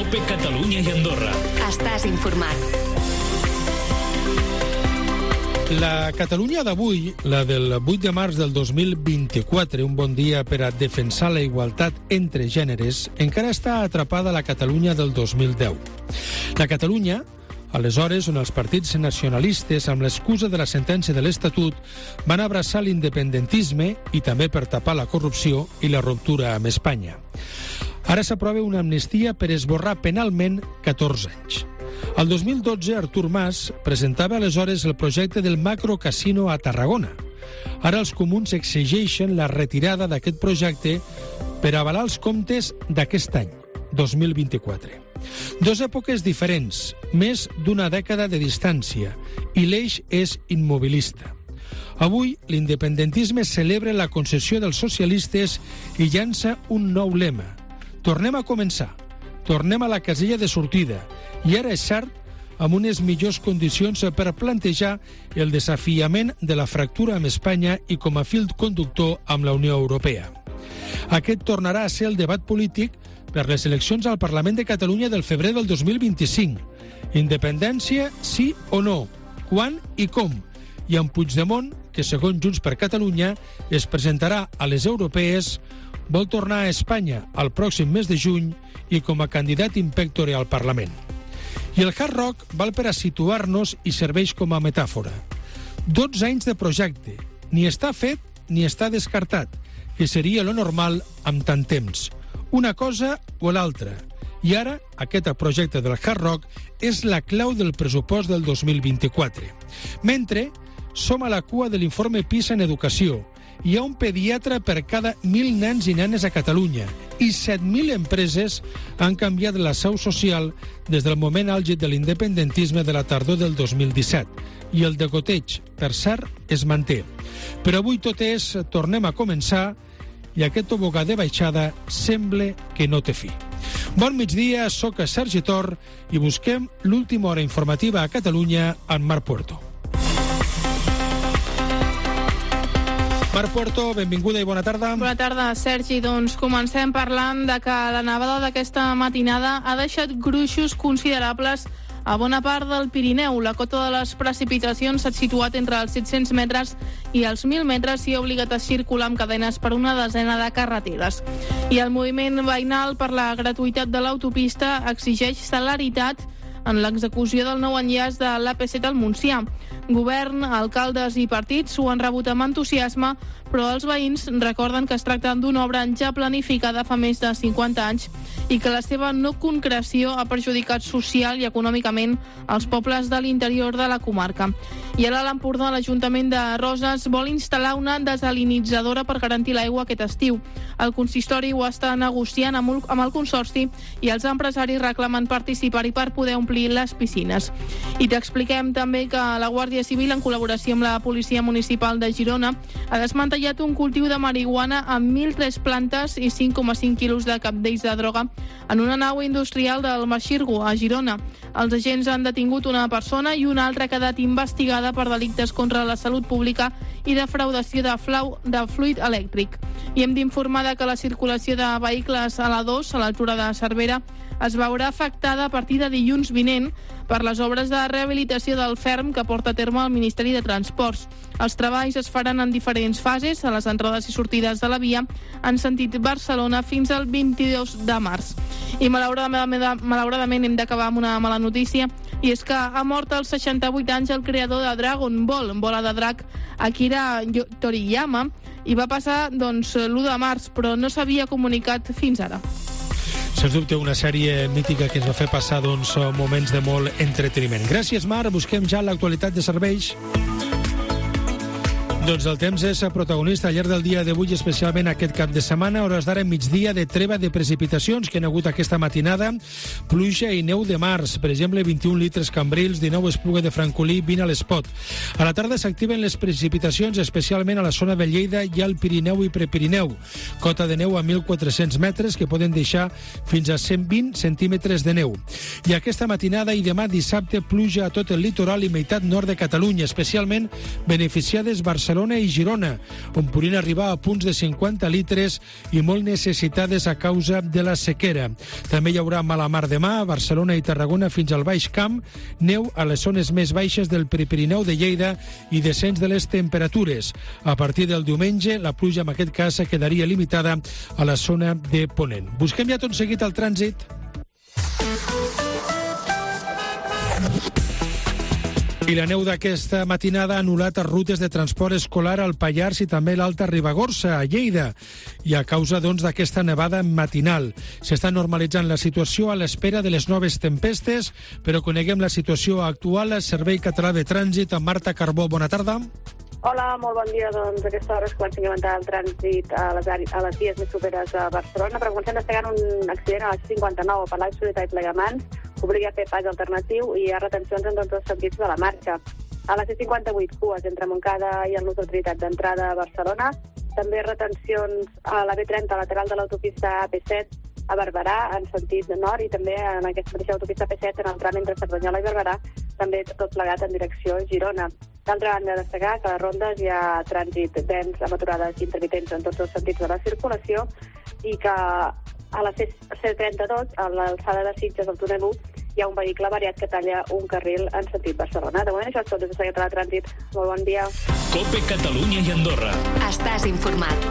COPE Catalunya i Andorra. Estàs informat. La Catalunya d'avui, la del 8 de març del 2024, un bon dia per a defensar la igualtat entre gèneres, encara està atrapada a la Catalunya del 2010. La Catalunya, aleshores on els partits nacionalistes, amb l'excusa de la sentència de l'Estatut, van abraçar l'independentisme i també per tapar la corrupció i la ruptura amb Espanya. Ara s'aprova una amnistia per esborrar penalment 14 anys. El 2012, Artur Mas presentava aleshores el projecte del macrocasino a Tarragona. Ara els comuns exigeixen la retirada d'aquest projecte per avalar els comptes d'aquest any, 2024. Dos èpoques diferents, més d'una dècada de distància, i l'eix és immobilista. Avui, l'independentisme celebra la concessió dels socialistes i llança un nou lema. Tornem a començar, tornem a la casella de sortida, i ara és cert, amb unes millors condicions per plantejar el desafiament de la fractura amb Espanya i com a fil conductor amb la Unió Europea. Aquest tornarà a ser el debat polític per les eleccions al Parlament de Catalunya del febrer del 2025. Independència, sí o no? Quan i com? I amb Puigdemont, que segons Junts per Catalunya es presentarà a les europees, vol tornar a Espanya el pròxim mes de juny i com a candidat in pectore al Parlament. I el Hard Rock val per a situar-nos i serveix com a metàfora. 12 anys de projecte. Ni està fet ni està descartat, que seria lo normal amb tant temps. Una cosa o l'altra. I ara, aquest projecte del Hard Rock és la clau del pressupost del 2024. Mentre som a la cua de l'informe PISA en educació. Hi ha un pediatre per cada 1.000 nens i nenes a Catalunya i 7.000 empreses han canviat la seu social des del moment àlgid de l'independentisme de la tardor del 2017. I el degoteig, per cert, es manté. Però avui tot és tornem a començar i aquest tobogà de baixada sembla que no té fi. Bon migdia, soc Sergi Tor i busquem l'última hora informativa a Catalunya amb Marc Puerto. Marc Puerto, benvinguda i bona tarda. Bona tarda, Sergi. Doncs comencem parlant de que la nevada d'aquesta matinada ha deixat gruixos considerables a bona part del Pirineu. La cota de les precipitacions s'ha situat entre els 700 metres i els 1.000 metres i ha obligat a circular amb cadenes per una desena de carreteres. I el moviment veïnal per la gratuïtat de l'autopista exigeix celeritat en l'execució del nou enllaç de l'AP7 al Montsià. Govern, alcaldes i partits ho han rebut amb entusiasme, però els veïns recorden que es tracta d'una obra ja planificada fa més de 50 anys i que la seva no concreció ha perjudicat social i econòmicament els pobles de l'interior de la comarca. I ara a l'Empordà, l'Ajuntament de Roses vol instal·lar una desalinitzadora per garantir l'aigua aquest estiu. El consistori ho està negociant amb el Consorci i els empresaris reclamen participar-hi per poder omplir les piscines. I t'expliquem també que la Guàrdia Civil, en col·laboració amb la Policia Municipal de Girona, ha desmantellat un cultiu de marihuana amb 1.003 plantes i 5,5 quilos de cabdells de droga en una nau industrial del Maxirgo, a Girona. Els agents han detingut una persona i una altra ha quedat investigada per delictes contra la salut pública i defraudació de fluid elèctric. I hem d'informar que la circulació de vehicles a la 2, a l'altura de Cervera, es veurà afectada a partir de dilluns vinent per les obres de rehabilitació del ferm que porta a terme el Ministeri de Transports. Els treballs es faran en diferents fases a les entrades i sortides de la via en sentit Barcelona fins al 22 de març. I malauradament hem d'acabar amb una mala notícia, i és que ha mort als 68 anys el creador de Dragon Ball, bola de drac, Akira Toriyama, i va passar l'1 de març, però no s'havia comunicat fins ara. Sens dubte, una sèrie mítica que ens va fer passar moments de molt entreteniment. Gràcies, Marc. Busquem ja l'actualitat de serveis. Doncs el temps és protagonista al llarg del dia d'avui, especialment aquest cap de setmana, hores d'ara migdia de treva de precipitacions que han hagut aquesta matinada, pluja i neu de març, per exemple 21 litres Cambrils, 19 Espluga de Francolí, 20 a l'Espot. A la tarda s'activen les precipitacions, especialment a la zona de Lleida i al Pirineu i Prepirineu. Cota de neu a 1.400 metres que poden deixar fins a 120 centímetres de neu. I aquesta matinada i demà dissabte pluja a tot el litoral i meitat nord de Catalunya, especialment beneficiades Barcelona Barcelona i Girona, on podrien arribar a punts de 50 litres i molt necessitades a causa de la sequera. També hi haurà mala mar demà a Barcelona i Tarragona fins al Baix Camp, neu a les zones més baixes del Prepirineu de Lleida i descens de les temperatures. A partir del diumenge, la pluja en aquest cas quedaria limitada a la zona de Ponent. Busquem ja tot seguit el trànsit. I la neu d'aquesta matinada ha anul·lat rutes de transport escolar al Pallars i també l'Alta Ribagorça, a Lleida. I a causa d'aquesta nevada matinal. S'està normalitzant la situació a l'espera de les noves tempestes, però coneguem la situació actual al Servei Català de Trànsit amb Marta Carbó. Bona tarda. Hola, molt bon dia. Doncs a aquesta hora es comença a incrementar el trànsit a les vies més properes a Barcelona, però comencem destacant un accident a la C59 per l'Aix Solità i Plegamans, que obliga a fer pas alternatiu i hi ha retencions en tots els sentits de la marxa. A la C58, cues entre Montcada i el Nus d'Autoritat d'entrada a Barcelona, també retencions a la B30 lateral de l'autopista AP7 a Barberà en sentit nord i també en aquesta mateixa autopista AP7 en el tram entre Cerdanyola i Barberà, també tot plegat en direcció Girona. D'altra banda, destacar que a les rondes hi ha trànsit dens amb aturades intermitents en tots els sentits de la circulació i que a la C32, a l'alçada de Sitges del túnel 1, hi ha un vehicle variat que talla un carril en sentit Barcelona. De moment això és tot des de Servei Català de Trànsit. Molt bon dia. COPE Catalunya i Andorra. Estàs informat.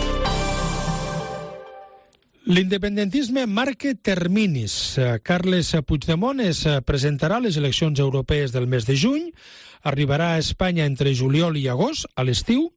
L'independentisme marca terminis. Carles Puigdemont es presentarà a les eleccions europees del mes de juny, arribarà a Espanya entre juliol i agost, a l'estiu,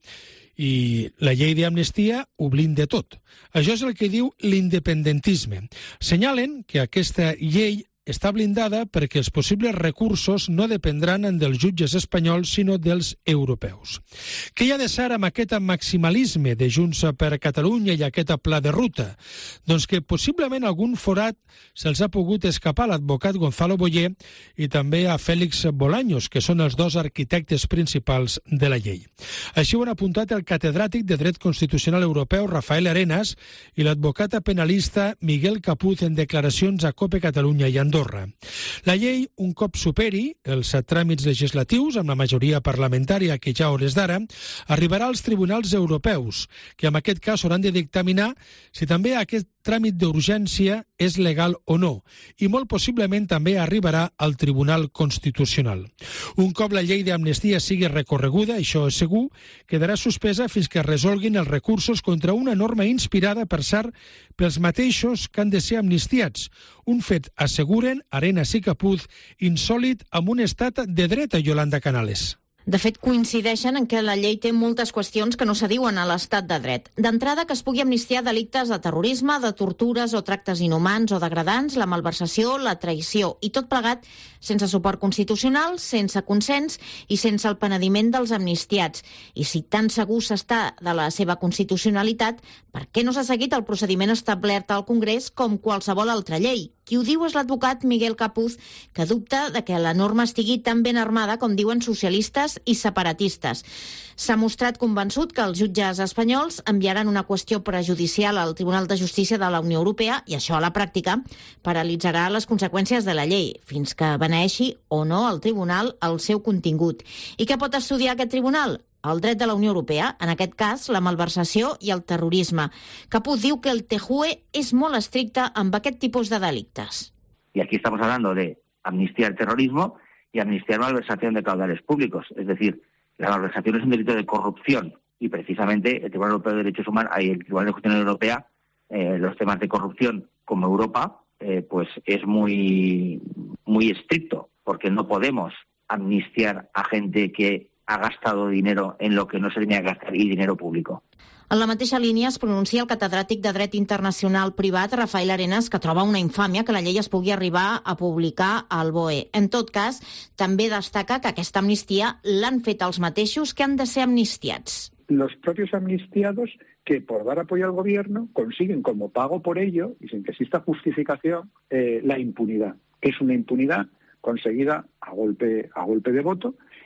i la llei d'amnistia ho blinda tot. Això és el que diu l'independentisme. Senyalen que aquesta llei està blindada perquè els possibles recursos no dependran dels jutges espanyols, sinó dels europeus. Què hi ha de ser amb aquest maximalisme de Junts per Catalunya i aquest pla de ruta? Doncs que possiblement algun forat se'ls ha pogut escapar a l'advocat Gonzalo Boyer i també a Félix Bolaños, que són els dos arquitectes principals de la llei. Així ho han apuntat el catedràtic de Dret Constitucional Europeu Rafael Arenas i l'advocata penalista Miguel Capuz en declaracions a COPE Catalunya i Andorra. La llei, un cop superi els tràmits legislatius amb la majoria parlamentària que ja a hores d'ara, arribarà als tribunals europeus, que en aquest cas hauran de dictaminar si també aquest tràmit d'urgència és legal o no, i molt possiblement també arribarà al Tribunal Constitucional. Un cop la llei d'amnistia sigui recorreguda, això és segur, quedarà suspesa fins que es resolguin els recursos contra una norma inspirada, per cert, pels mateixos que han de ser amnistiats. Un fet, asseguren Arenas i Capuz, insòlit amb un estat de dret, a Yolanda Canales. De fet, coincideixen en que la llei té moltes qüestions que no s'adiuen a l'estat de dret. D'entrada, que es pugui amnistiar delictes de terrorisme, de tortures o tractes inhumans o degradants, la malversació, la traïció, i tot plegat sense suport constitucional, sense consens i sense el penediment dels amnistiats. I si tan segur s'està de la seva constitucionalitat, per què no s'ha seguit el procediment establert al Congrés com qualsevol altra llei? Qui ho diu és l'advocat Miguel Capuz, que dubta de que la norma estigui tan ben armada com diuen socialistes i separatistes. S'ha mostrat convençut que els jutges espanyols enviaran una qüestió prejudicial al Tribunal de Justícia de la Unió Europea i això a la pràctica paralitzarà les conseqüències de la llei, fins que beneeixi o no al tribunal el seu contingut. I què pot estudiar aquest tribunal? El dret de la Unió Europea, en aquest cas la malversació i el terrorisme. Capuz diu que el TJUE és molt estricte amb aquest tipus de delictes. Y aquí estamos hablando de amnistiar el terrorismo y amnistiar malversación de caudales públicos. Es decir, la malversación es un delito de corrupción y precisamente el Tribunal Europeo de Derechos Humanos y el Tribunal de Justicia Europea, los temas de corrupción como Europa, pues es muy estricto, porque no podemos amnistiar a gente que ha gastado dinero en lo que no se tenía que gastar y dinero público. En la mateixa línia es pronuncia el catedràtic de Dret Internacional Privat, Rafael Arenas, que troba una infàmia que la llei es pugui arribar a publicar al BOE. En tot cas, també destaca que aquesta amnistia l'han fet els mateixos que han de ser amnistiats. Los propios amnistiados que por dar apoyo al gobierno consiguen como pago por ello, y sin que exista justificación, la impunidad. Es una impunidad conseguida a golpe de voto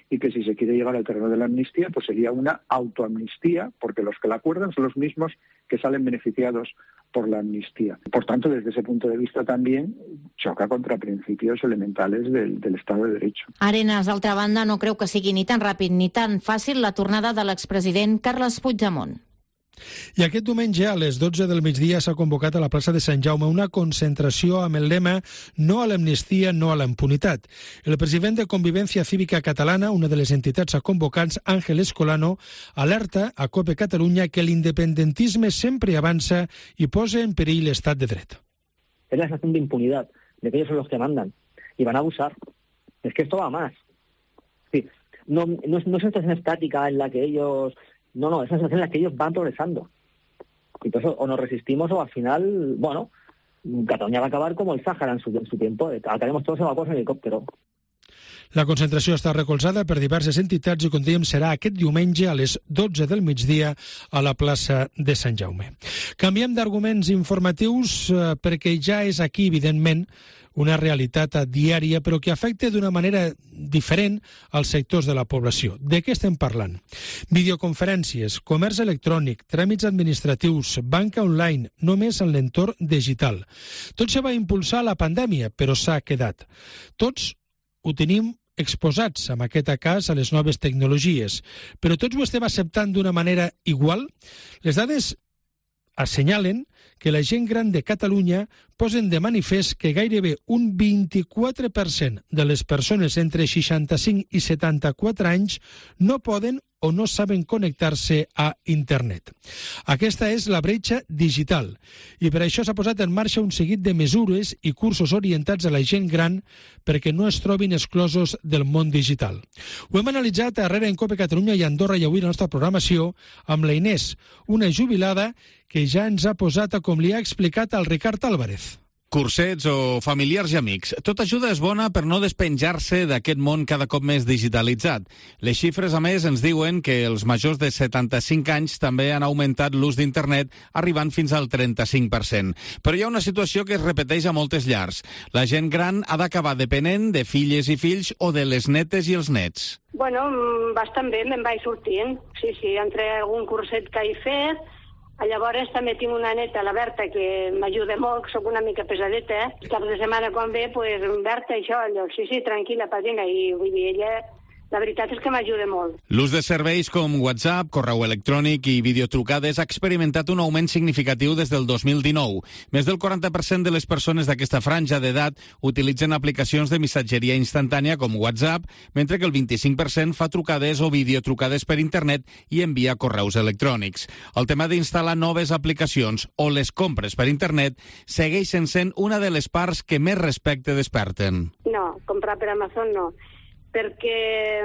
y que si se quiere llegar al terreno de la amnistía, pues sería una autoamnistía, porque los que la acuerdan son los mismos que salen beneficiados por la amnistía. Por tanto, desde ese punto de vista también choca contra principios elementales del Estado de Derecho. Arenas, d'altra banda, no creu que sigui ni tan ràpid ni tan fàcil la tornada de l'expresident Carles Puigdemont. I aquest diumenge a les 12 del migdia s'ha convocat a la plaça de Sant Jaume una concentració amb el lema «No a l'amnistia, no a la impunitat». El president de Convivència Cívica Catalana, una de les entitats convocants, Ángel Escolano, alerta a COPE Catalunya que l'independentisme sempre avança i posa en perill l'estat de dret. Es la sensación de impunidad, de que ellos son los que mandan y van a abusar. Es que esto va más. Sí, no es una situación estática en la que ellos... No, es una situación en la que ellos van progresando. Y por eso o nos resistimos o al final, bueno, Cataluña va a acabar como el Sáhara en su tiempo. Acabaremos todos evacuados en helicòptero. La concentració està recolzada per diverses entitats i, com dèiem, serà aquest diumenge a les 12 del migdia a la plaça de Sant Jaume. Canviem d'arguments informatius perquè ja és aquí, evidentment, una realitat diària, però que afecta d'una manera diferent als sectors de la població. De què estem parlant? Videoconferències, comerç electrònic, tràmits administratius, banca online, només en l'entorn digital. Tot se va impulsar a la pandèmia, però s'ha quedat. Tots ho tenim exposats, en aquest cas, a les noves tecnologies, però tots ho estem acceptant d'una manera igual? Les dades assenyalen que la gent gran de Catalunya posen de manifest que gairebé un 24% de les persones entre 65 i 74 anys no poden o no saben connectar-se a internet. Aquesta és la bretxa digital i per això s'ha posat en marxa un seguit de mesures i cursos orientats a la gent gran perquè no es trobin exclosos del món digital. Ho hem analitzat darrere en COPE Catalunya i Andorra i avui la nostra programació amb la Inés, una jubilada que ja ens ha posat, com li ha explicat al Ricard Álvarez. Cursets o familiars i amics. Tota ajuda és bona per no despenjar-se d'aquest món cada cop més digitalitzat. Les xifres, a més, ens diuen que els majors de 75 anys també han augmentat l'ús d'internet, arribant fins al 35%. Però hi ha una situació que es repeteix a moltes llars. La gent gran ha d'acabar depenent de filles i fills o de les netes i els nets. Bueno, bastant bé, me'n vaig sortint. Sí, entre algun curset que he fet. Llavors també tinc una neta, la Berta, que m'ajuda molt, soc una mica pesadeta, Cap de setmana quan ve, pues, Berta, això, allò, sí, tranquil·la, padrina, i vull dir, ella, la veritat és que m'ajuda molt. L'ús de serveis com WhatsApp, correu electrònic i videotrucades ha experimentat un augment significatiu des del 2019. Més del 40% de les persones d'aquesta franja d'edat utilitzen aplicacions de missatgeria instantània com WhatsApp, mentre que el 25% fa trucades o videotrucades per internet i envia correus electrònics. El tema d'instal·lar noves aplicacions o les compres per internet segueixen sent una de les parts que més respecte desperten. No, comprar per Amazon no. Perquè,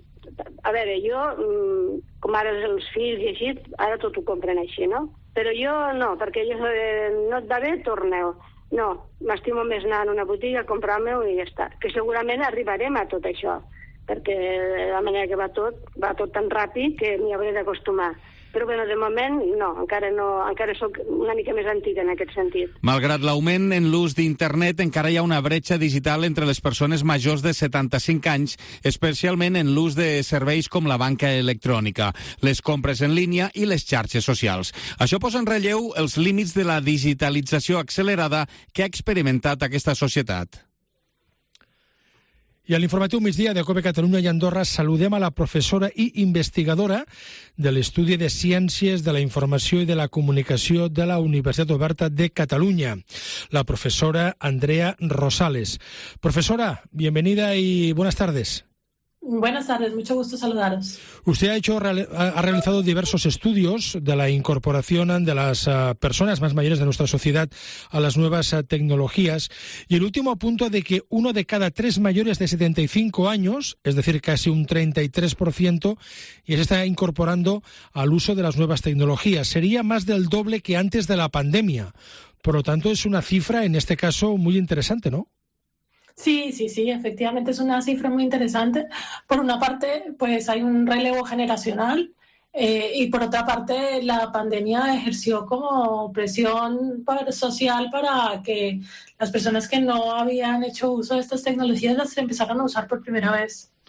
a veure, jo, com ara els fills i així, ara tot ho compren així, no? Però jo no, perquè jo no et va bé, torneu. No, m'estimo més anar a una botiga, comprar-me-ho i ja està. Que segurament arribarem a tot això, perquè de la manera que va tot tan ràpid que m'hi hauré d'acostumar. Però, bueno, de moment, no, encara soc una mica més antiga en aquest sentit. Malgrat l'augment en l'ús d'internet, encara hi ha una bretxa digital entre les persones majors de 75 anys, especialment en l'ús de serveis com la banca electrònica, les compres en línia i les xarxes socials. Això posa en relleu els límits de la digitalització accelerada que ha experimentat aquesta societat. I a l'informatiu migdia de COPE Catalunya i Andorra saludem a la professora i investigadora de l'Estudi de Ciències de la Informació i de la Comunicació de la Universitat Oberta de Catalunya, la profesora Andrea Rosales. Profesora, bienvenida y buenas tardes. Buenas tardes, mucho gusto saludaros. Usted ha realizado diversos estudios de la incorporación de las personas más mayores de nuestra sociedad a las nuevas tecnologías y el último punto de que 1 de cada 3 mayores de 75 años, es decir, casi un 33%, ya se está incorporando al uso de las nuevas tecnologías. Sería más del doble que antes de la pandemia. Por lo tanto, es una cifra, en este caso, muy interesante, ¿no? Sí, efectivamente es una cifra muy interesante. Por una parte, pues hay un relevo generacional y por otra parte la pandemia ejerció como presión social para que las personas que no habían hecho uso de estas tecnologías las empezaran a usar por primera vez.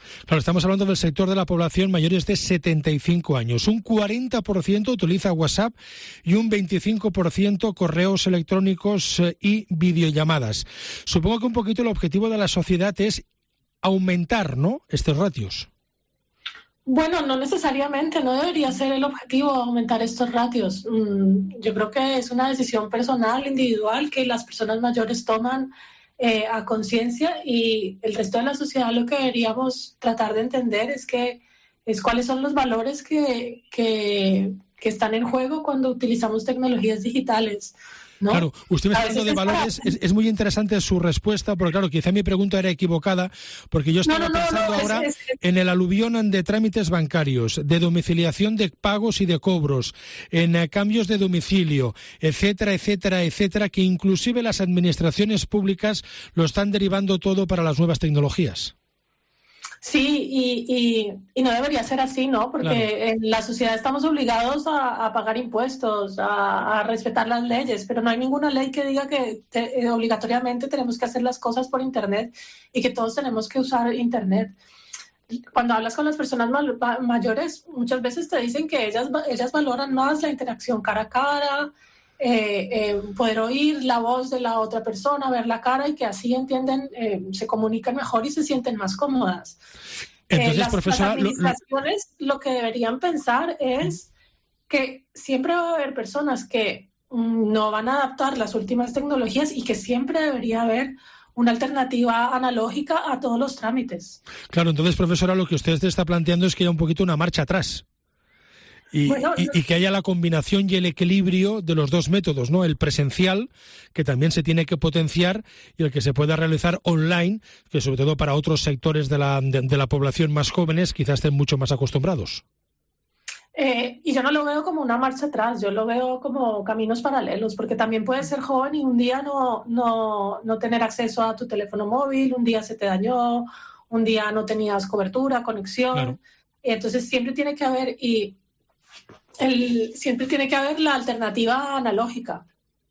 Claro, estamos hablando del sector de la población mayores de 75 años. Un 40% utiliza WhatsApp y un 25% correos electrónicos y videollamadas. Supongo que un poquito el objetivo de la sociedad es aumentar, ¿no?, estos ratios. Bueno, no necesariamente, no debería ser el objetivo aumentar estos ratios. Yo creo que es una decisión personal, individual, que las personas mayores toman a conciencia, y el resto de la sociedad lo que deberíamos tratar de entender es cuáles son los valores que están en juego cuando utilizamos tecnologías digitales, ¿no? Claro, usted me está hablando de valores, es muy interesante su respuesta, porque claro, quizá mi pregunta era equivocada, porque yo estaba pensando ahora en el aluvión de trámites bancarios, de domiciliación de pagos y de cobros, en cambios de domicilio, etcétera, etcétera, etcétera, que inclusive las administraciones públicas lo están derivando todo para las nuevas tecnologías. Sí, y no debería ser así, ¿no? Porque claro, en la sociedad estamos obligados a pagar impuestos, a respetar las leyes, pero no hay ninguna ley que diga que obligatoriamente tenemos que hacer las cosas por Internet y que todos tenemos que usar Internet. Cuando hablas con las personas mayores, muchas veces te dicen que ellas valoran más la interacción cara a cara, poder oír la voz de la otra persona, ver la cara, y que así entienden, se comunican mejor y se sienten más cómodas. Entonces, profesora, las administraciones lo que deberían pensar es que siempre va a haber personas que no van a adaptar las últimas tecnologías y que siempre debería haber una alternativa analógica a todos los trámites. Claro, entonces, profesora, lo que usted está planteando es que haya un poquito una marcha atrás. Y que haya la combinación y el equilibrio de los dos métodos, ¿no? El presencial, que también se tiene que potenciar, y el que se pueda realizar online, que sobre todo para otros sectores de la población más jóvenes quizás estén mucho más acostumbrados. Y yo no lo veo como una marcha atrás, yo lo veo como caminos paralelos, porque también puedes ser joven y un día no tener acceso a tu teléfono móvil, un día se te dañó, un día no tenías cobertura, conexión. Claro. Entonces siempre tiene que haber la alternativa analógica.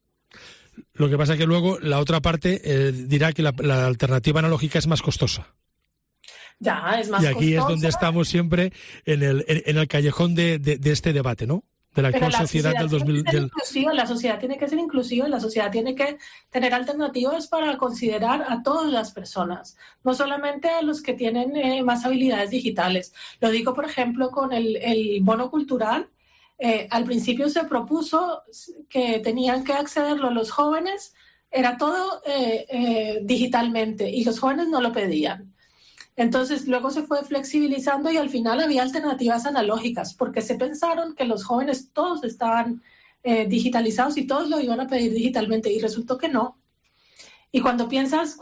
Lo que pasa es que luego la otra parte dirá que la alternativa analógica es más costosa. Ya, es más costosa. Y aquí es donde estamos siempre en el callejón de este debate, ¿no? De la actual sociedad del 2000. La sociedad tiene que ser inclusiva, la sociedad tiene que tener alternativas para considerar a todas las personas, no solamente a los que tienen más habilidades digitales. Lo digo, por ejemplo, con el bono cultural. Al principio se propuso que tenían que accederlo los jóvenes, era todo digitalmente, y los jóvenes no lo pedían. Entonces luego se fue flexibilizando y al final había alternativas analógicas, porque se pensaron que los jóvenes todos estaban digitalizados y todos lo iban a pedir digitalmente, y resultó que no. Y cuando piensas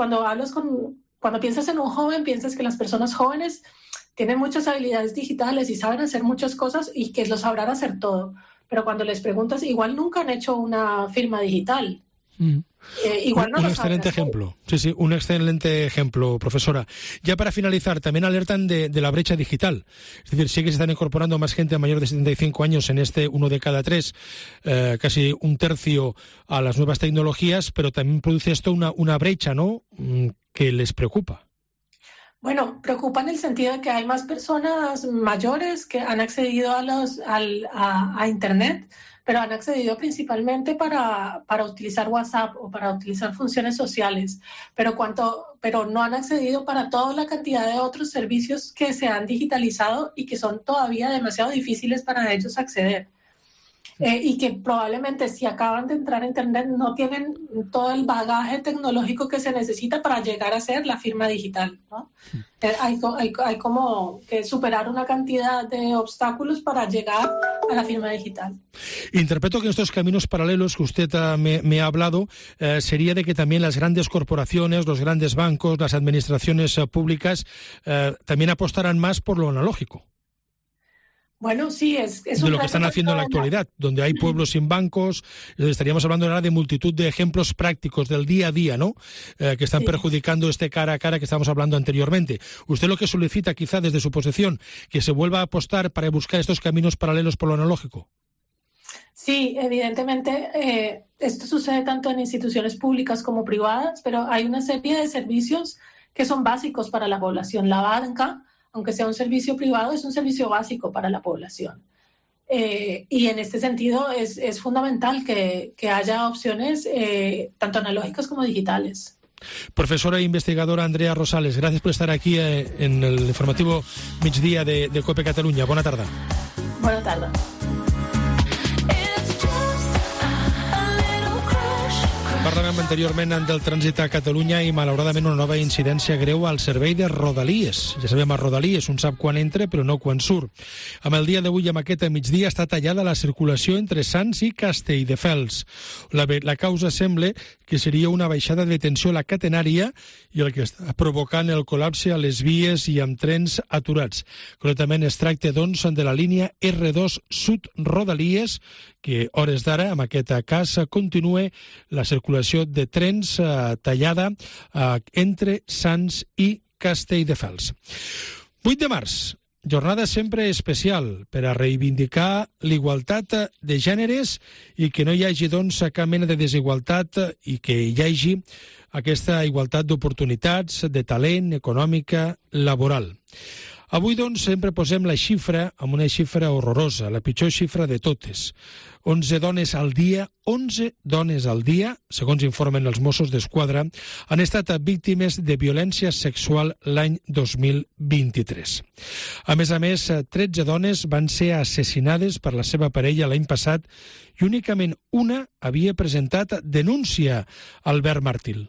en un joven, piensas que las personas jóvenes tienen muchas habilidades digitales y saben hacer muchas cosas y que lo sabrán hacer todo. Pero cuando les preguntas, igual nunca han hecho una firma digital. Igual no un excelente ejemplo. Sí, un excelente ejemplo, profesora. Ya para finalizar, también alertan de la brecha digital. Es decir, sí que se están incorporando más gente mayor de 75 años en este 1 de cada 3, casi un tercio a las nuevas tecnologías, pero también produce esto una brecha, ¿no?, que les preocupa. Bueno, preocupa en el sentido de que hay más personas mayores que han accedido a Internet, pero han accedido principalmente para utilizar WhatsApp o para utilizar funciones sociales, pero no han accedido para toda la cantidad de otros servicios que se han digitalizado y que son todavía demasiado difíciles para ellos acceder. Y que probablemente si acaban de entrar a Internet no tienen todo el bagaje tecnológico que se necesita para llegar a ser la firma digital, ¿no? Hay como que superar una cantidad de obstáculos para llegar a la firma digital. Interpreto que estos caminos paralelos que usted me ha hablado sería de que también las grandes corporaciones, los grandes bancos, las administraciones públicas también apostarán más por lo analógico. Bueno, sí, es de lo que están haciendo en la actualidad, donde hay pueblos sin bancos. Estaríamos hablando ahora de multitud de ejemplos prácticos del día a día, ¿no?, que están perjudicando este cara a cara que estábamos hablando anteriormente. Usted lo que solicita, quizá desde su posición, que se vuelva a apostar para buscar estos caminos paralelos por lo analógico. Sí, evidentemente esto sucede tanto en instituciones públicas como privadas, pero hay una serie de servicios que son básicos para la población. La banca aunque sea un servicio privado, es un servicio básico para la población. Y en este sentido es fundamental que haya opciones tanto analógicas como digitales. Profesora e investigadora Andrea Rosales, gracias por estar aquí en el informativo Migdia de COPE Catalunya. Bona tarda. Bona tarda. Parlàvem anteriorment del trànsit a Catalunya i malauradament una nova incidència greu al servei de Rodalies. Ja sabem, a Rodalies un sap quan entra però no quan surt. Amb el dia d'avui, amb aquest migdia, està tallada la circulació entre Sants i Castelldefels. La causa sembla que seria una baixada de tensió a la catenària i el que està provocant el col·lapse a les vies i amb trens aturats. Concretament es tracta, doncs, de la línia R2 Sud Rodalies, que hores d'ara, amb aquest cas, continua la circulació de trens tallada entre Sants i Castelldefels. 8 de març, jornada sempre especial per a reivindicar l'igualtat de gèneres i que no hi hagi, doncs, cap mena de desigualtat i que hi hagi aquesta igualtat d'oportunitats, de talent, econòmica, laboral. Avui, doncs, sempre posem la xifra amb una xifra horrorosa, la pitjor xifra de totes. 11 dones al dia, segons informen els Mossos d'Esquadra, han estat víctimes de violència sexual l'any 2023. A més, 13 dones van ser assassinades per la seva parella l'any passat i únicament una havia presentat denúncia, Albert Martil.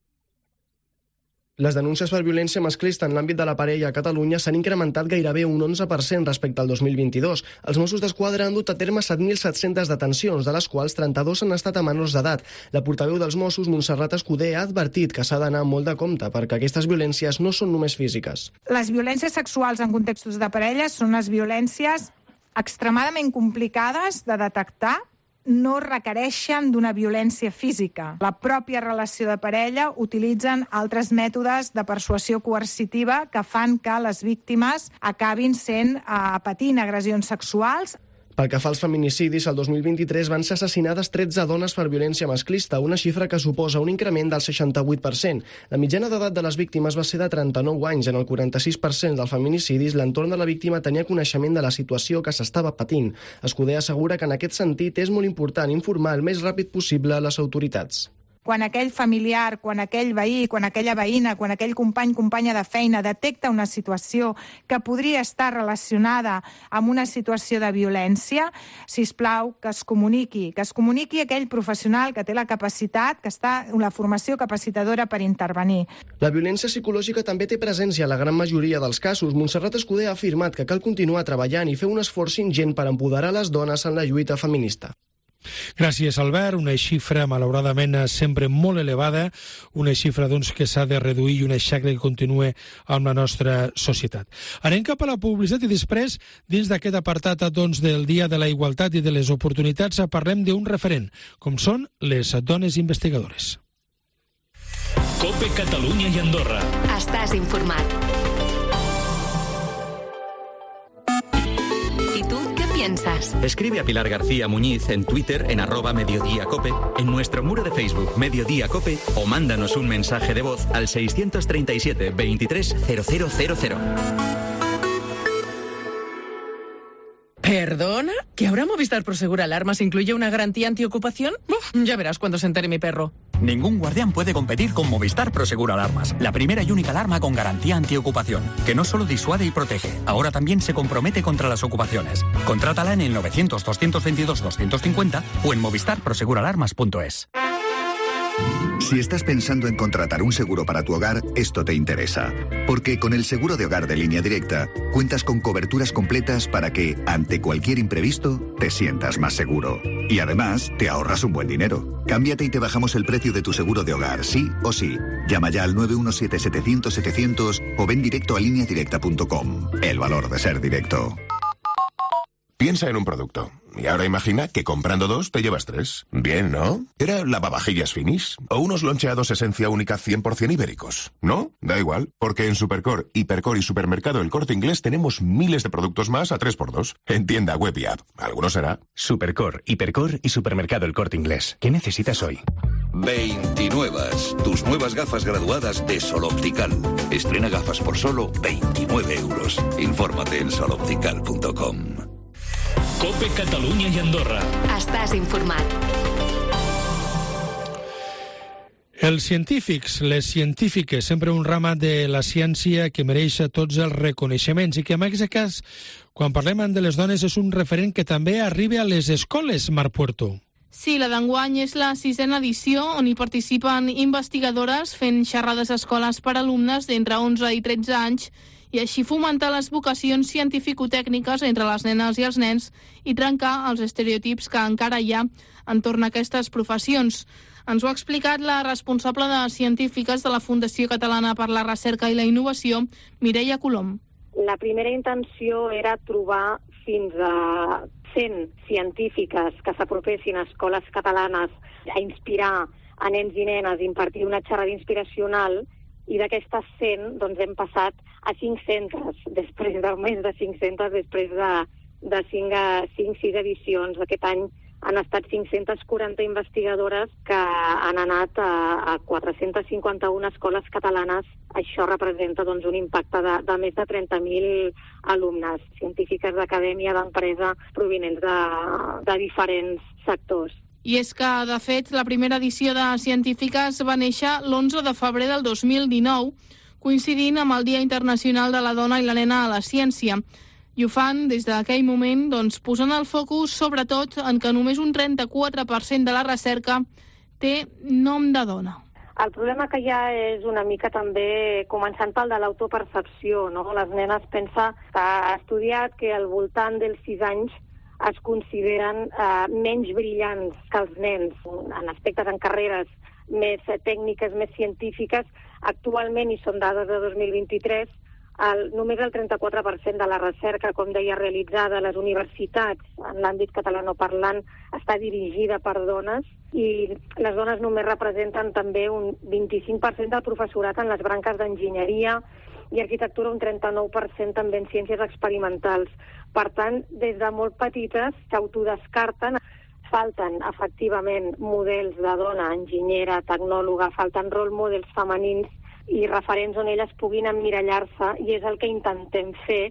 Les denúncies per violència masclista en l'àmbit de la parella a Catalunya s'han incrementat gairebé un 11% respecte al 2022. Els Mossos d'Esquadra han dut a terme 7.700 detencions, de les quals 32 han estat a menors d'edat. La portaveu dels Mossos, Montserrat Escudé, ha advertit que s'ha d'anar molt de compte perquè aquestes violències no són només físiques. Les violències sexuals en contextos de parella són unes violències extremadament complicades de detectar, no requereixen d'una violència física. La pròpia relació de parella utilitzen altres mètodes de persuasió coercitiva que fan que les víctimes acabin patint agressions sexuals. Pel que fa als feminicidis, el 2023 van ser assassinades 13 dones per violència masclista, una xifra que suposa un increment del 68%. La mitjana d'edat de les víctimes va ser de 39 anys. En el 46% dels feminicidis, l'entorn de la víctima tenia coneixement de la situació que s'estava patint. Escudé assegura que en aquest sentit és molt important informar el més ràpid possible a les autoritats. Quan aquell familiar, quan aquell veí, quan aquella veïna, quan aquell companya de feina detecta una situació que podria estar relacionada amb una situació de violència, sisplau, que es comuniqui aquell professional que té la capacitat, que està en la formació capacitadora per intervenir. La violència psicològica també té presència a la gran majoria dels casos. Montserrat Escudé ha afirmat que cal continuar treballant i fer un esforç ingent per empoderar les dones en la lluita feminista. Gràcies, Albert. Una xifra, malauradament, sempre molt elevada, una xifra, doncs, que s'ha de reduir i una xacra que continua amb la nostra societat. Anem cap a la publicitat i després, dins d'aquest apartat, doncs, del Dia de la Igualtat i de les Oportunitats, parlem d'un referent, com són les dones investigadores. COPE Catalunya i Andorra. Estàs informat. Escribe a Pilar García Muñiz en Twitter en @mediodíacope, en nuestro muro de Facebook Mediodía Cope o mándanos un mensaje de voz al 637 23 0000. ¿Perdona? ¿Que ahora Movistar Prosegur Alarmas incluye una garantía antiocupación? Ya verás cuando se entere mi perro. Ningún guardián puede competir con Movistar Prosegur Alarmas, la primera y única alarma con garantía antiocupación, que no solo disuade y protege, ahora también se compromete contra las ocupaciones. Contrátala en el 900-222-250 o en movistarproseguralarmas.es. Si estás pensando en contratar un seguro para tu hogar, esto te interesa. Porque con el seguro de hogar de Línea Directa, cuentas con coberturas completas para que, ante cualquier imprevisto, te sientas más seguro. Y además, te ahorras un buen dinero. Cámbiate y te bajamos el precio de tu seguro de hogar, sí o sí. Llama ya al 917-700-700 o ven directo a lineadirecta.com. El valor de ser directo. Piensa en un producto. Y ahora imagina que comprando 2 te llevas 3. Bien, ¿no? Era lavavajillas Finish o unos loncheados Esencia Única 100% ibéricos. ¿No? Da igual, porque en Supercore, Hipercore y Supermercado El Corte Inglés tenemos miles de productos más a 3x2. En tienda, web y app. Alguno será. Supercore, Hipercore y Supermercado El Corte Inglés. ¿Qué necesitas hoy? 29. Tus nuevas gafas graduadas de Sol Optical. Estrena gafas por solo 29 euros. Infórmate en soloptical.com. COPE Catalunya i Andorra. Estàs informat. Els científics, les científiques, sempre un rama de la ciència que mereix tots els reconeixements i que en aquest cas, quan parlem de les dones, és un referent que també arriba a les escoles, Marc Puerto. Sí, la d'enguany és la 6a edició on hi participen investigadores fent xerrades a escoles per alumnes d'entre 11 i 13 anys i així fomentar les vocacions científico-tècniques entre les nenes i els nens i trencar els estereotips que encara hi ha entorn a aquestes professions. Ens ho ha explicat la responsable de científiques de la Fundació Catalana per la Recerca i la Innovació, Mireia Colom. La primera intenció era trobar fins a 100 científiques que s'apropessin a escoles catalanes a inspirar a nens i nenes, impartir una xerrada inspiracional, i d'aquestes 100 doncs, hem passat a 500, després de més de 500, després de 5-6 edicions. Aquest any han estat 540 investigadores que han anat a 451 escoles catalanes. Això representa doncs, un impacte de més de 30.000 alumnes, científiques d'acadèmia, d'empresa, provinents de diferents sectors. I és que, de fet, la primera edició de Científiques va néixer l'11 de febrer del 2019, coincidint amb el Dia Internacional de la Dona i la Nena a la Ciència. I ho fan des d'aquell moment posant el focus sobretot en que només un 34% de la recerca té nom de dona. El problema que hi ha és una mica també començant pel de l'autopercepció, no? Les nenes pensen que ha estudiat que al voltant dels 6 anys es consideren menys brillants que els nens en aspectes, en carreres més tècniques, més científiques. Actualment, i són dades de 2023, només el 34% de la recerca, com deia, realitzada a les universitats en l'àmbit catalanoparlant està dirigida per dones i les dones només representen també un 25% del professorat en les branques d'enginyeria i arquitectura, un 39% també en ciències experimentals. Per tant, des de molt petites s'autodescarten. Falten, efectivament, models de dona, enginyera, tecnòloga, falten role models femenins i referents on elles puguin emmirallar-se, i és el que intentem fer.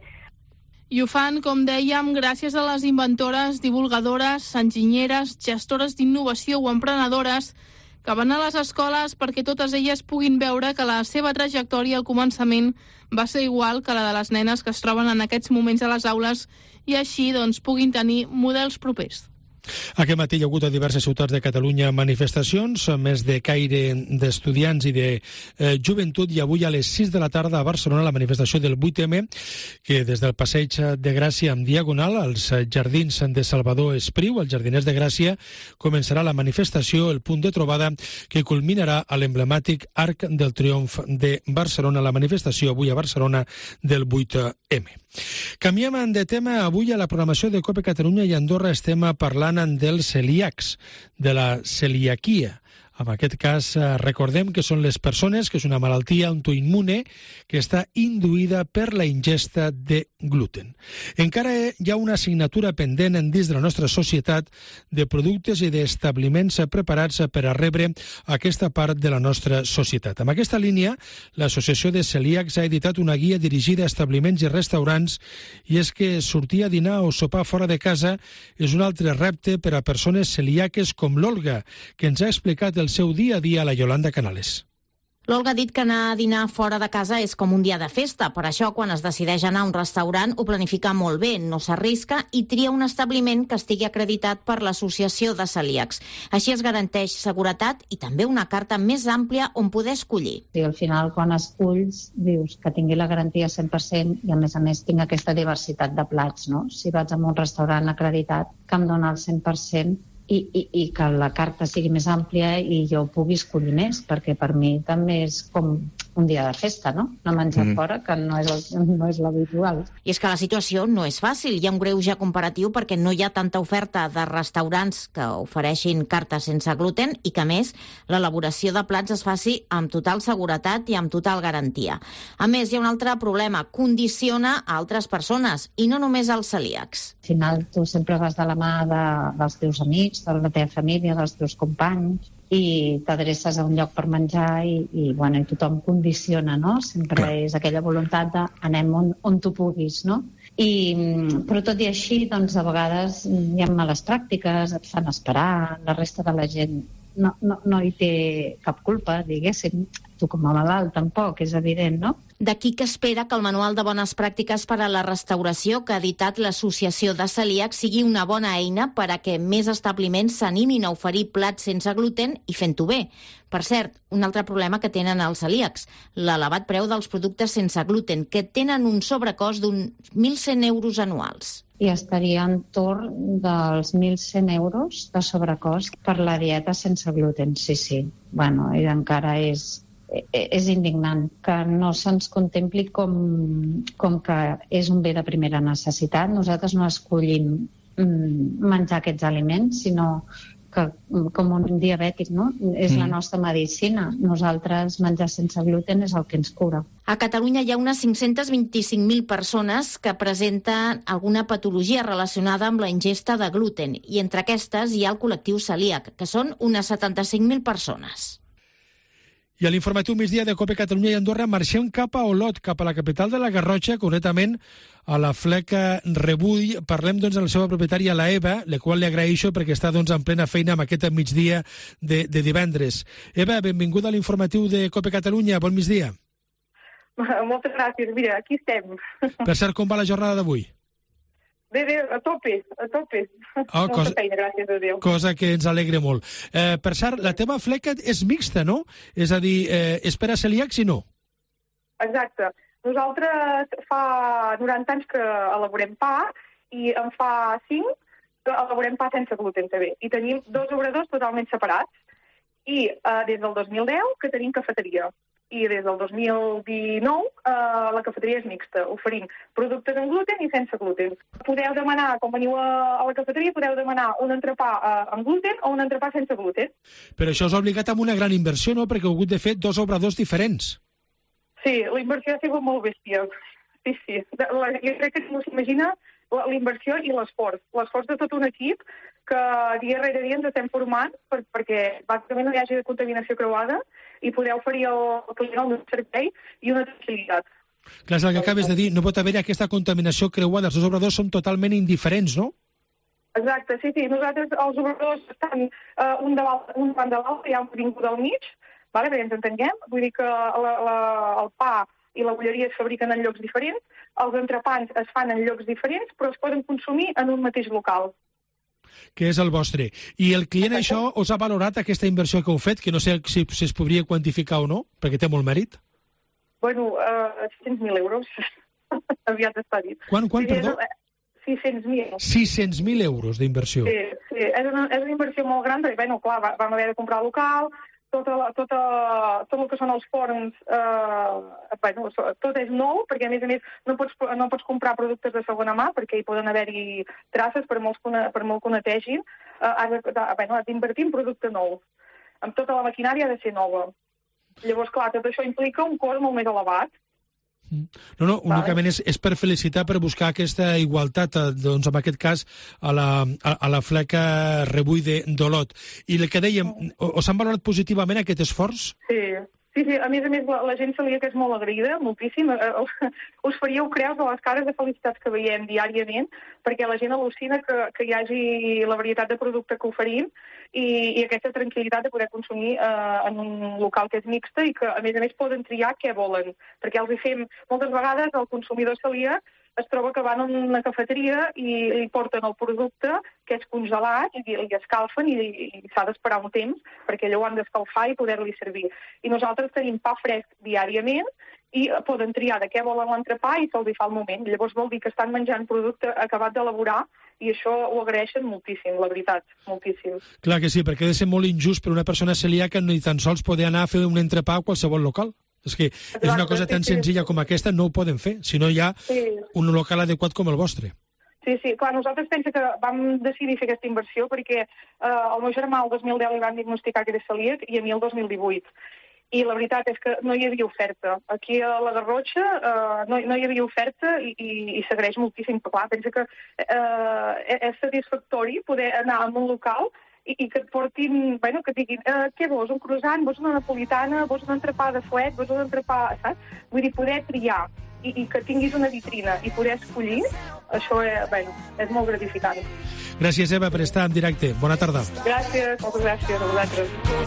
I ho fan, com dèiem, gràcies a les inventores, divulgadores, enginyeres, gestores d'innovació o emprenedores que van a les escoles perquè totes elles puguin veure que la seva trajectòria al començament va ser igual que la de les nenes que es troben en aquests moments a les aules i així puguin tenir models propers. Aquest matí hi ha hagut a diverses ciutats de Catalunya manifestacions, més de caire d'estudiants i de joventut, i avui a les 6 de la tarda a Barcelona la manifestació del 8M, que des del Passeig de Gràcia en diagonal als jardins de Salvador Espriu, als Jardiners de Gràcia, començarà la manifestació, el punt de trobada que culminarà a l'emblemàtic Arc del Triomf de Barcelona, la manifestació avui a Barcelona del 8M. Canviem de tema. Avui a la programació de COPE Catalunya i Andorra estem parlant dels celíacs, de la celiaquia. En aquest cas, recordem que són les persones que és una malaltia autoimmune que està induïda per la ingesta de gluten. Encara hi ha una assignatura pendent dins de la nostra societat de productes i d'establiments preparats per a rebre aquesta part de la nostra societat. En aquesta línia, l'Associació de Celíacs ha editat una guia dirigida a establiments i restaurants, i és que sortir a dinar o sopar fora de casa és un altre repte per a persones celíaques com l'Olga, que ens ha explicat el seu dia a dia a la Yolanda Canales. L'Olga ha dit que anar a dinar fora de casa és com un dia de festa. Per això, quan es decideix anar a un restaurant, ho planifica molt bé, no s'arrisca i tria un establiment que estigui acreditat per l'Associació de Celíacs. Així es garanteix seguretat i també una carta més àmplia on poder escollir. I al final, quan esculls, dius que tingui la garantia 100% i, a més, tinc aquesta diversitat de plats, no? Si vaig a un restaurant acreditat, que em dona el 100%, i que la carta sigui més àmplia i jo pugui escollir més, perquè per mi també és com un dia de festa, no? No menjar fora, que no és l'habitual. I és que la situació no és fàcil. Hi ha un greuge comparatiu perquè no hi ha tanta oferta de restaurants que ofereixin cartes sense gluten i que, a més, l'elaboració de plats es faci amb total seguretat i amb total garantia. A més, hi ha un altre problema. Condiciona a altres persones i no només als celíacs. Al final, tu sempre vas de la mà dels teus amics, de la teva família, dels teus companys, i t'adreces a un lloc per menjar i tothom condiciona, no? Sempre és aquella voluntat de anem on tu puguis, no? Però tot i així, doncs, a vegades hi ha males pràctiques, et fan esperar, la resta de la gent no hi té cap culpa, diguéssim. Tu com a malalt tampoc, és evident, no? D'aquí que espera que el Manual de Bones Pràctiques per a la Restauració que ha editat l'Associació de Celíacs sigui una bona eina per a que més establiments s'animin a oferir plats sense gluten i fent-ho bé. Per cert, un altre problema que tenen els celíacs, l'elevat preu dels productes sense gluten, que tenen un sobrecost d'uns 1.100 euros anuals. I estaria entorn dels 1.100 euros de sobrecost per la dieta sense gluten, sí. Bueno, i encara és indignant que no se'ns contempli com que és un bé de primera necessitat. Nosaltres no escollim menjar aquests aliments, sinó que com un diabètic, no? És la nostra medicina. Nosaltres menjar sense gluten és el que ens cura. A Catalunya hi ha unes 525.000 persones que presenten alguna patologia relacionada amb la ingesta de gluten i entre aquestes hi ha el col·lectiu celíac, que són unes 75.000 persones. I a l'informatiu migdia de COPE Catalunya i Andorra marxem cap a Olot, cap a la capital de la Garrotxa, concretament a la fleca Rebull. Parlem doncs amb la seva propietària, la Eva, la qual li agraeixo perquè està doncs en plena feina amb aquest migdia de divendres. Eva, benvinguda a l'informatiu de COPE Catalunya. Bon migdia. Moltes gràcies. Mira, aquí estem. Per cert, com va la jornada d'avui? Bé, a tope. Molta feina, gràcies a Déu. Cosa que ens alegra molt. Per cert, la teva fleca és mixta, no? És a dir, és per a celíacs i no? Exacte. Nosaltres fa 90 anys que elaborem pa i en fa 5 que elaborem pa sense gluten també. I tenim 2 obradors totalment separats. I des del 2010 que tenim cafeteria. I des del 2019 la cafeteria és mixta. Oferim productes amb gluten i sense gluten. Podeu demanar, quan veniu a la cafeteria, podeu demanar un entrepà amb gluten o un entrepà sense gluten. Però això us ha obligat amb una gran inversió, no? Perquè heu hagut de fer 2 obradors diferents. Sí, la inversió ha sigut molt bèstia. Sí. Jo crec que no s'imagina la inversió i l'esforç. L'esforç de tot un equip que dia rere dia ens estem formant perquè bàsicament no hi hagi contaminació creuada i poder oferir al client un servei i una tranquil·litat. Clar, és el que acabes de dir, no pot haver aquesta contaminació creuada. Els 2 obradors són totalment indiferents, no? Exacte, sí. Nosaltres, els obradors estan un davant de l'altre, hi ha un vingut al mig, perquè ens entenguem. Vull dir que el pa i la bolleria es fabriquen en llocs diferents, els entrepans es fan en llocs diferents, però es poden consumir en un mateix local. Que és el vostre. I el client això us ha valorat aquesta inversió que heu fet, que no sé si es podria quantificar o no, perquè té molt mèrit? Bueno, 600.000 euros. Aviat està dit. Quan, perdó? 600.000. 600.000 euros d'inversió. Sí. És una inversió molt gran, perquè, clar, vam haver de comprar local, tot el que són els forns, tot és nou, perquè a més no pots comprar productes de segona mà, perquè hi poden haver-hi traces per molt que ho netegin. Has d'invertir en producte nou. Amb tota la maquinària ha de ser nova. Llavors, clar, tot això implica un cost molt més elevat. No, únicament és per felicitar, per buscar aquesta igualtat, doncs en aquest cas a la fleca Rebull d'Olot. I el que dèiem, us han valorat positivament aquest esforç? Sí, a més, la gent celíaca és molt agraïda, moltíssim. Us faríeu creus de les cares de felicitats que veiem diàriament, perquè la gent al·lucina que hi hagi la varietat de producte que oferim i aquesta tranquil·litat de poder consumir en un local que és mixta i que, a més, poden triar què volen. Perquè els hi fem, moltes vegades, el consumidor celíac es troba que van a una cafeteria i li porten el producte que és congelat i escalfen i s'ha d'esperar un temps perquè allò ho han d'escalfar i poder-li servir. I nosaltres tenim pa fresc diàriament i poden triar de què volen l'entrepà i se'ls hi fa al moment. Llavors vol dir que estan menjant producte acabat d'elaborar i això ho agraeixen moltíssim, la veritat, moltíssim. Clar que sí, perquè ha de ser molt injust per una persona celíaca ni tan sols poder anar a fer un entrepà a qualsevol local. És que és una cosa tan senzilla com aquesta, no ho poden fer, si no hi ha un local adequat com el vostre. Sí, clar, nosaltres penso que vam decidir fer aquesta inversió perquè el meu germà el 2010 li van diagnosticar que era celíac i a mi el 2018. I la veritat és que no hi havia oferta. Aquí a la Garrotxa no hi havia oferta i s'agraeix moltíssim. Clar, penso que és satisfactori poder anar a un local i que et portin, bueno, que et diguin què vols, un croissant, vols una napolitana, vols un entrepà de fuet, vols un entrepà, saps? Vull dir, poder triar i que tinguis una vitrina i poder escollir, això és molt gratificant. Gràcies, Eva, per estar en directe. Bona tarda. Gràcies, moltes gràcies a vosaltres.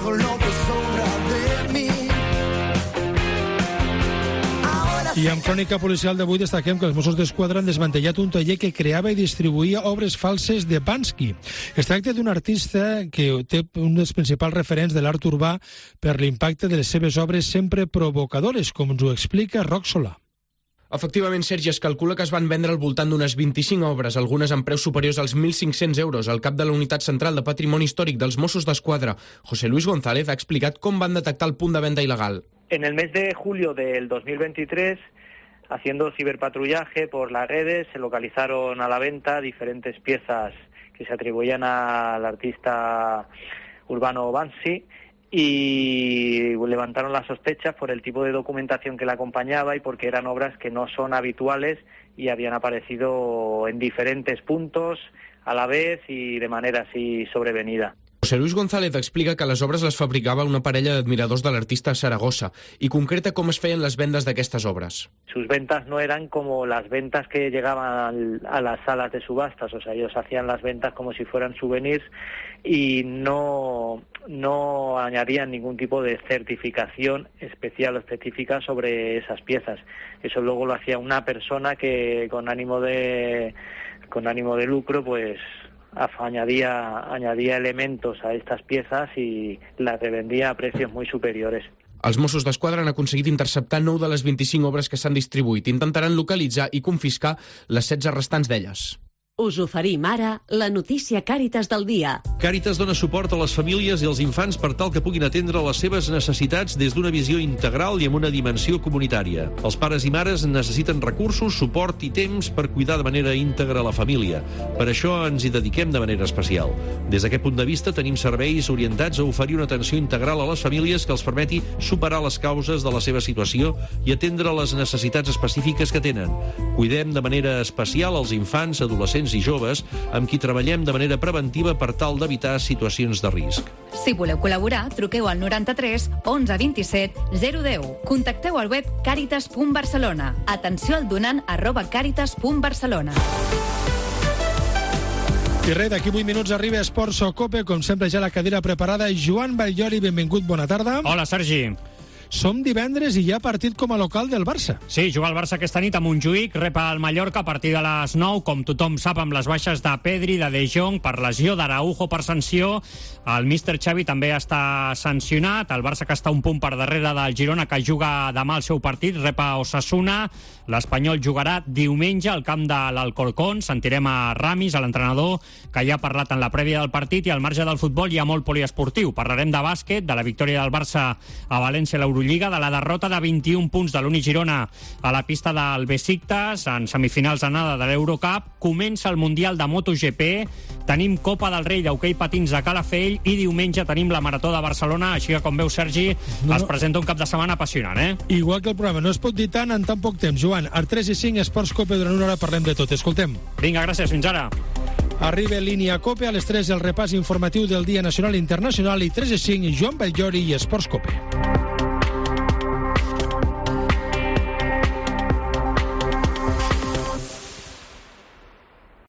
I amb Crònica Policial d'avui destaquem que els Mossos d'Esquadra han desmantellat un taller que creava i distribuïa obres falses de Banksy. Es tracta d'un artista que té un dels principals referents de l'art urbà per l'impacte de les seves obres sempre provocadores, com ens ho explica Roc Solà. Efectivament, Sergi, es calcula que es van vendre al voltant d'unes 25 obres, algunes amb preus superiors als 1.500 euros. El cap de la Unitat Central de Patrimoni Històric dels Mossos d'Esquadra, José Luis González, ha explicat com van detectar el punt de venda il·legal. En el mes de julio del 2023, haciendo ciberpatrullaje por las redes, se localizaron a la venta diferentes piezas que se atribuían al artista urbano Banksy y levantaron las sospechas por el tipo de documentación que la acompañaba y porque eran obras que no son habituales y habían aparecido en diferentes puntos a la vez y de manera así sobrevenida. José Luis González explica que les obres les fabricava una parella d'admiradors de l'artista a Saragossa y concreta cómo es feien les vendes d'aquestes obres. Sus ventas no eran como las ventas que llegaban a las salas de subastas, o sea, ellos hacían las ventas como si fueran souvenirs y no añadían ningún tipo de certificación especial o específica sobre esas piezas. Eso luego lo hacía una persona que con ánimo de lucro, pues añadía elementos a estas piezas y las revendía a precios muy superiores. Els Mossos d'Esquadra han aconseguit interceptar 9 de les 25 obres que s'han distribuït. Intentaran localitzar i confiscar les 16 restants d'elles. Us oferim ara la notícia Càritas del dia. Càritas dona suport a les famílies i als infants per tal que puguin atendre les seves necessitats des d'una visió integral i amb una dimensió comunitària. Els pares i mares necessiten recursos, suport i temps per cuidar de manera íntegra la família. Per això ens hi dediquem de manera especial. Des d'aquest punt de vista tenim serveis orientats a oferir una atenció integral a les famílies que els permeti superar les causes de la seva situació i atendre les necessitats específiques que tenen. Cuidem de manera especial els infants, adolescents i joves amb qui treballem de manera preventiva per tal d'evitar situacions de risc. Si voleu col·laborar, truqueu al 93 11 27 010. Contacteu al web caritas.barcelona. Atenció al donant @caritas.barcelona. I res, d'aquí 8 minuts arriba Esports o Cope, com sempre ja la cadira preparada. Joan Batllori, benvingut, bona tarda. Hola, Sergi. Som divendres i hi ha partit com a local del Barça. Sí, juga el Barça aquesta nit a Montjuïc, rep el Mallorca a partir de les 9, com tothom sap, amb les baixes de Pedri, de Jong, per lesió, d'Araujo per sanció. El míster Xavi també està sancionat. El Barça, que està un punt per darrere del Girona, que juga demà el seu partit, rep a Osasuna. L'Espanyol jugarà diumenge al camp de l'Alcorcón. Sentirem a Ramis, a l'entrenador, que ja ha parlat en la prèvia del partit, i al marge del futbol hi ha molt poliesportiu. Parlarem de bàsquet, de la victòria del Barça a València a l'Eurolliga, de la derrota de 21 punts de l'Uni Girona a la pista del Besiktas en semifinals d'anada de l'Eurocup. Comença el Mundial de MotoGP, tenim Copa del Rei d'hoquei patins a Calafell i diumenge tenim la Marató de Barcelona, així que, com veu, Sergi, es presenta un cap de setmana apassionant, eh? Igual que el programa, no es pot dir tant en tan poc temps. Joan, a 3 i 5, Esports Cope, durant una hora parlem de tot. Escoltem. Vinga, gràcies, fins ara. Arriba Línia Cope, a les 3 el repàs informatiu del Dia Nacional i Internacional, i 3 i 5, Joan Batllori i Esports Cope.